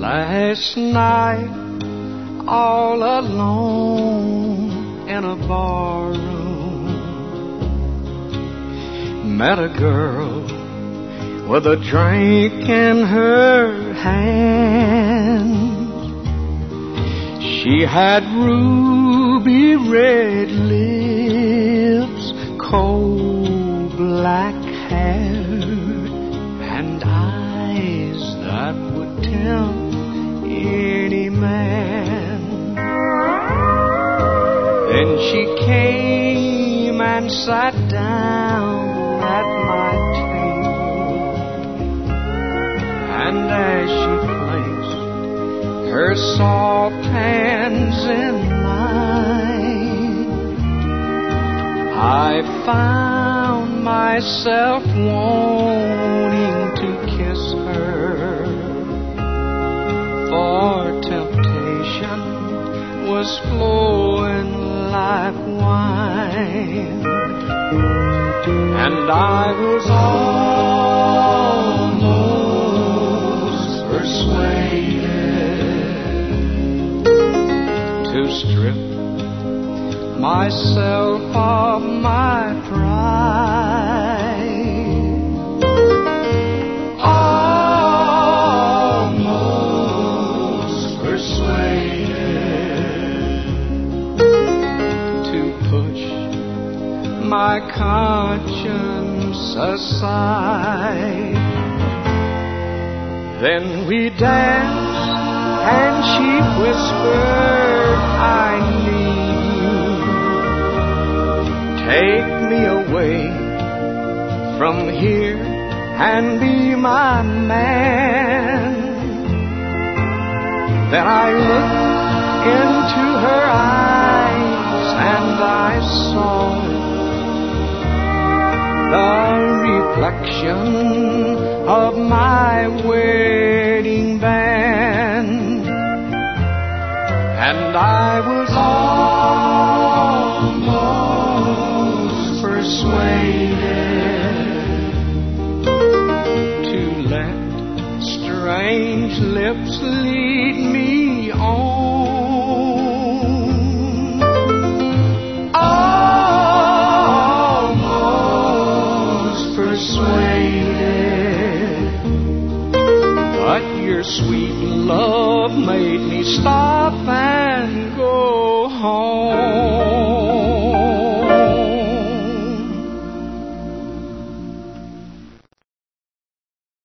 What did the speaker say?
Last night, all alone in a barroom, met a girl with a drink in her hand. She had ruby red lips, coal black hair, and eyes that would tempt any man. Then she came and sat down at my table, and as she placed her soft hands in mine, I found myself wanting to kiss her, for temptation was flowing like wine, and I was almost persuaded to strip myself of my pride. Almost persuaded to push my conscience aside. Then we danced, and she whispered, I need you. Take me away from here and be my man. Then I looked into her eyes and I saw the reflection of my wedding band, and I was almost persuaded to let strange lips lead me on. Almost persuaded, but your sweet love made me stop and